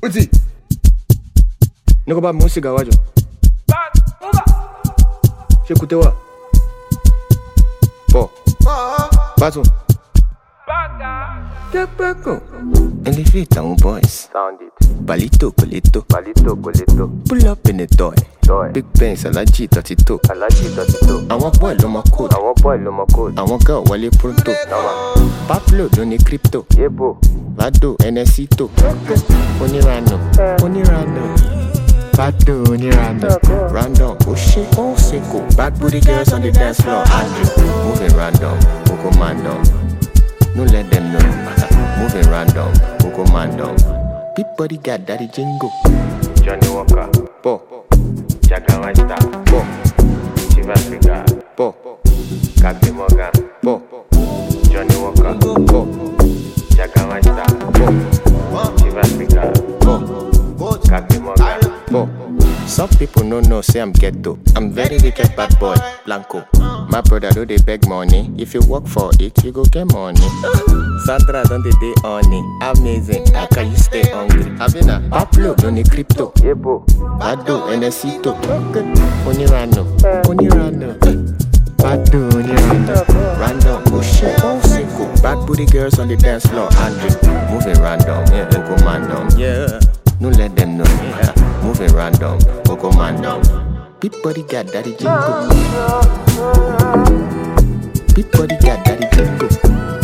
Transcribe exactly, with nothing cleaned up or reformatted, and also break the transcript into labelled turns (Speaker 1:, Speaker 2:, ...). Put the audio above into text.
Speaker 1: Uti. Niko ba musica wajo. J'écoutais ouais. Bon. Baton. And the fit on boys.
Speaker 2: Sound it.
Speaker 1: Balito, colito.
Speaker 2: Palito, colito.
Speaker 1: Pull up in the toy.
Speaker 2: Toy.
Speaker 1: Big bangs, I like cheat at it too.
Speaker 2: I like it, that's it.
Speaker 1: I want boy, no more code.
Speaker 2: I want boy, no more code.
Speaker 1: I want girl, wale pronto.
Speaker 2: No,
Speaker 1: Pablo, no ni crypto.
Speaker 2: yeah, bro.
Speaker 1: Vado, N S I to. Onirano, Onirano. Vado, Onirano. Random, oh shit, oh sicko. Bad booty girls on the dance floor. Andrew, moving random, Oko mandom. No let them know. Moving random, Oko mandom. Big body got daddy jingle.
Speaker 2: Johnny Walker.
Speaker 1: Po,
Speaker 2: Jaga Westa.
Speaker 1: po,
Speaker 2: Chivas Africa.
Speaker 1: po,
Speaker 2: Captain Morgan.
Speaker 1: po,
Speaker 2: Johnny Walker.
Speaker 1: po,
Speaker 2: Jaga Westa.
Speaker 1: po,
Speaker 2: Chivas Africa.
Speaker 1: po,
Speaker 2: Captain Morgan.
Speaker 1: po. Some people no know say I'm ghetto. I'm very wicked bad boy, Blanco. My brother do they beg money. If you work for it, you go get money. Sandra don't they day on it. Amazing. How can you stay hungry? Havina, Pablo don't need crypto.
Speaker 2: Yeah, bro.
Speaker 1: Bado, N S I to. Onirano, Onirano. Bado, Onirano. Random, oh shit, oh sicko. Bad booty girls on the dance floor. Andrew, moving random, yeah, Oko mandom. Yeah, no let them know. Yeah. Moving random, Oko mandom. Big body got daddy jingle. Big body got daddy jingle.